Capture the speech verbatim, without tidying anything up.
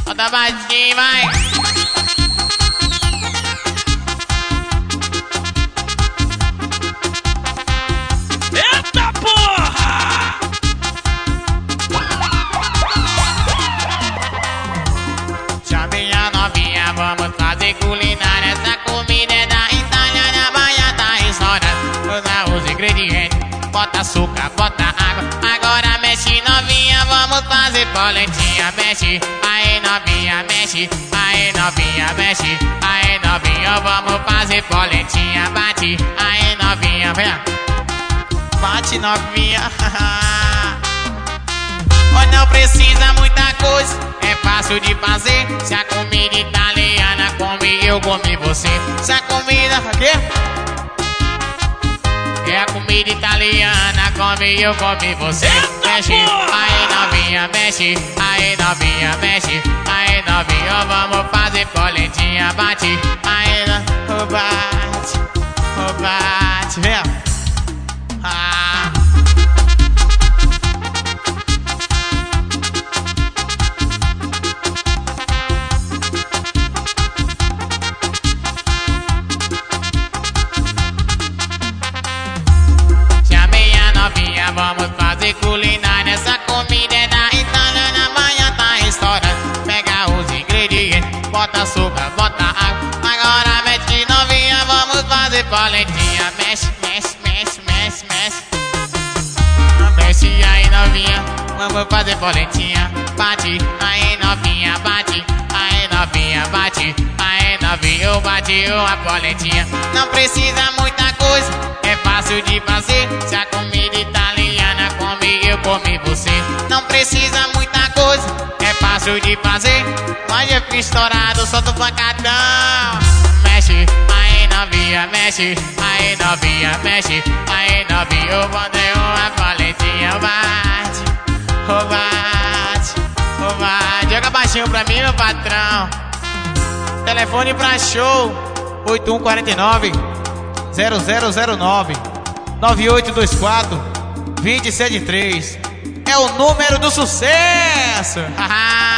Bota baixinho, vai. Eita porra! Chame a novinha, vamos fazer culinária. Essa comida é da Itália, na Bahia tá restaurante. Usa os ingredientes, bota açúcar, bota água. Agora mexe novinha, vamos fazer polentinha. Mexe, aí novinha, mexe, aí novinha, mexe, aí novinha, vamos fazer polentinha. Bate, aí novinha, vem. Bate novinha. Mas não precisa muita coisa, é fácil de fazer. Se a comida italiana come, eu comi você. Se a comida... quê? É a comida italiana come, eu comi você. Mexe, aí novinha, mexe, aí novinha, mexe, aí novinha, vamos fazer polentinha. Bate, aí no... bate, oh, bate, vem. Ah. Novinha, vamos fazer culinária. Essa comida é da Itália, na Bahia tá restaurante. Pega os ingredientes, bota açúcar, bota água. Agora mexe novinha, vamos fazer polentinha. Mexe, mexe, mexe, mexe, mexe. Mexe aí novinha, vamos fazer polentinha. Bate, aí novinha, bate, aí novinha, bate, aí novinha, bate uma polentinha. Não precisa muita coisa, é fácil de fazer. Se a comida italiana come, eu comi você. Não precisa muita coisa, é fácil de fazer. Mas eu fiz estourado, solta o pancadão. Mexe, aí novinha, mexe, aí novinha, mexe, aí novinha, eu botei uma polentinha. Bate, oh bate, oh bate. Joga baixinho pra mim, meu patrão. Telefone pra show oito um quatro nove zero zero zero nove nove oito dois quatro dois zero sete três. É o número do sucesso.